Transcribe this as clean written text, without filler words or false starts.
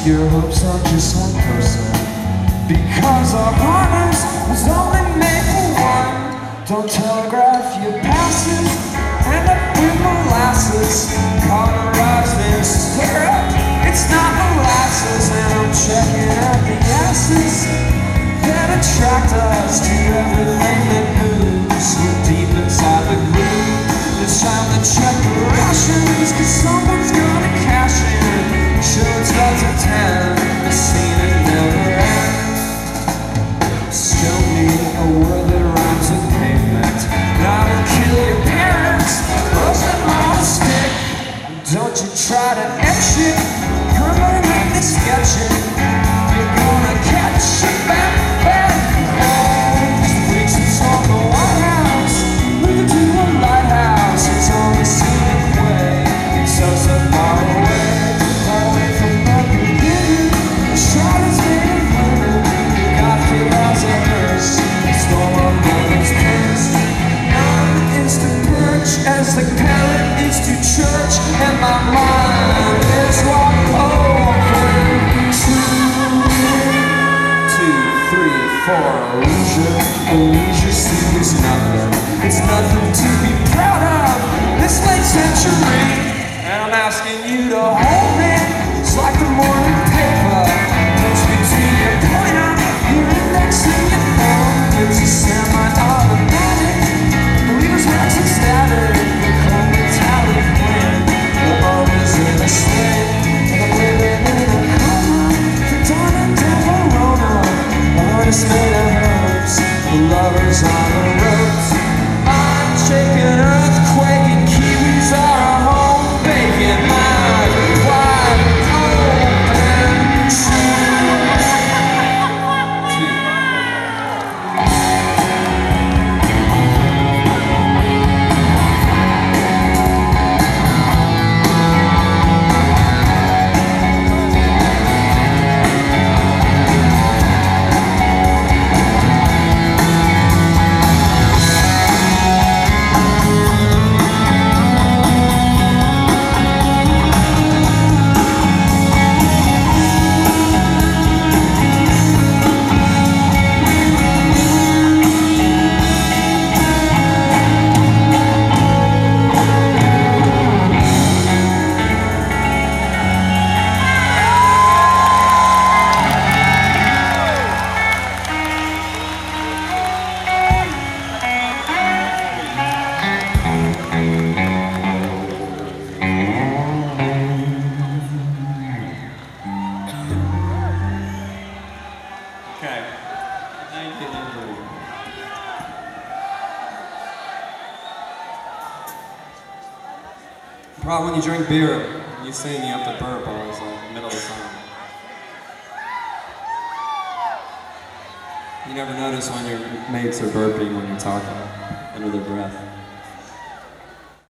your hopes on just one person, because our partners was only made for one. Don't telegraph your passes, end up with molasses, cauterized and stir up. It's not molasses, and I'm checking out the asses that attract us to everything that moves. We're deep inside the groove. It's time to check the rations, 'cause someone's gonna cash in. Sure, it's about to 10, the scene it never ends. Show me a word that rhymes with pavement, and I will kill your parents, roast them on a stick. Don't you try to etch it, permanently sketch it. You're gonna catch a bad home. Weeks on the White House, moving to a lighthouse. It's on the scenic way, it's so far away, far away from the beginning. The shot is made of women, God gave us a curse, storm of mother's curse. I'm is to perch as the parent is to church, and my mind is wide open. 2, 3, 4, leisure sleep is nothing. It's nothing to be proud of this late century, and I'm asking you to hold me. It's like the morning paper, push me to your pointer, your index and your thumb. It's a semi-automatic, believers wax and static, the cold metallic wind. The bone is in a sling, and I'm living in a coma. The dawn of Verona, the heart is made of herbs, the lovers on the ropes. I'm shaking, earthquake, and kiwis are a home bacon. Mind wide open. 2, 2. Okay. Thank you. The problem when you drink beer, you sing, you have to burp always like middle of the song. You never notice when your mates are burping when you're talking under their breath.